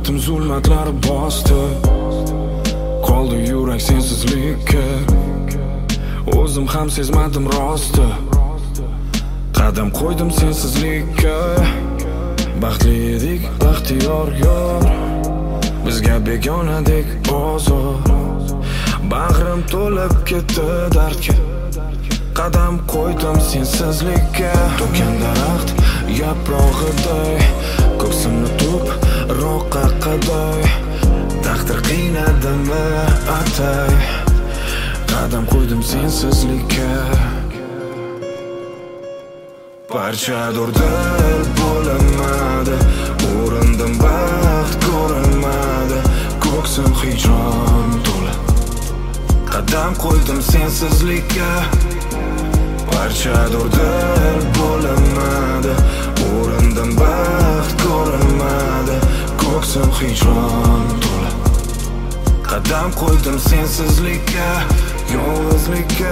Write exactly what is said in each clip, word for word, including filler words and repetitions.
Hayotim zulmatlar bosdi, qoldi yurak sensizlikka. O'zim ham sezmadim rosti, qadam qo'ydim sensizlikka. Baxtli edik, baxtiyor yor, bizga begonadek ozor. Bag'rim to'lib ketdi dardga, qadam qo'ydim sensizlikka. To'kkan daraxt yaprog'iday, ko'ksimni tuproqqa qaday. Taqdir qiynadimi atay, qadam qo'ydim sensizlikka. Parchadur dil bo'linmadi, urindim baxt ko'rinmadi. Ko'ksim hijron to'la, qadam qo'ydim sensizlikka. Parchadur dil bo'linmadi, urindim baxt ko'rinmadi. Ko'ksim hijron to'la, qadam qo'ydim sensizlikka, yolg'izlikka.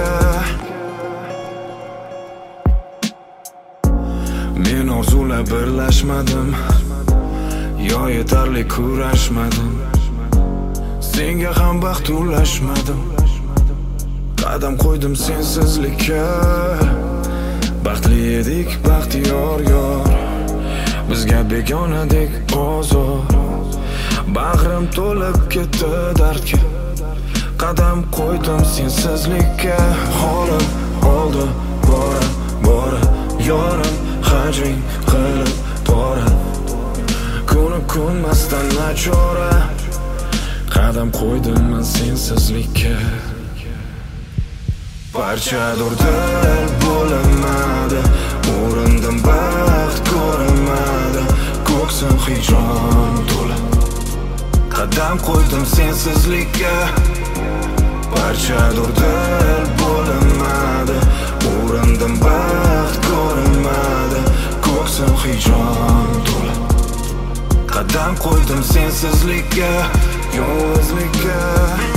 Men orzular birlashmadim, yo yetarli kurashmadim. Senga ham baxt ulashmadim, qadam qo'ydim sensizlikka. Baxtli edik, baxtiyor yor, bizga begonadek ozor. Bag'rim to'lib ketdi dardga, qadam qo'ydim sensizlikka. Holim oldi bora bora, yorim hajring qilib bora. Kuni kunmasdan nachora, qadam qo'ydim men sensizlikka. Parchadur dil bo'linmadi, urindim baxt ko'rinmadi. Ko'ksim hijron to'la, qadam qo'ydim sensizlikka. Parchadur dil bo'linmadi, urindim baxt ko'rinmadi. Ko'ksim hijron to'la, qadam qo'ydim sensizlikka, yolg'izlikka.